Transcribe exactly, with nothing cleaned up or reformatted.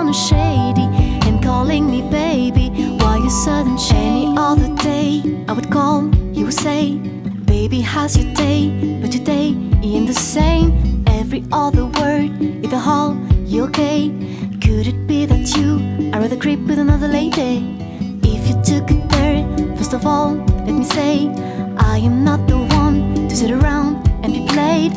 sounding shady and calling me baby. Why you sudden change? Any other day I would call, you would say, baby, how's your day? But today ain't the same. Every other word in the hall, you okay? Could it be that you are rather creep with another lady? If you took it there, first of all, let me say, I am not the one to sit around and be played.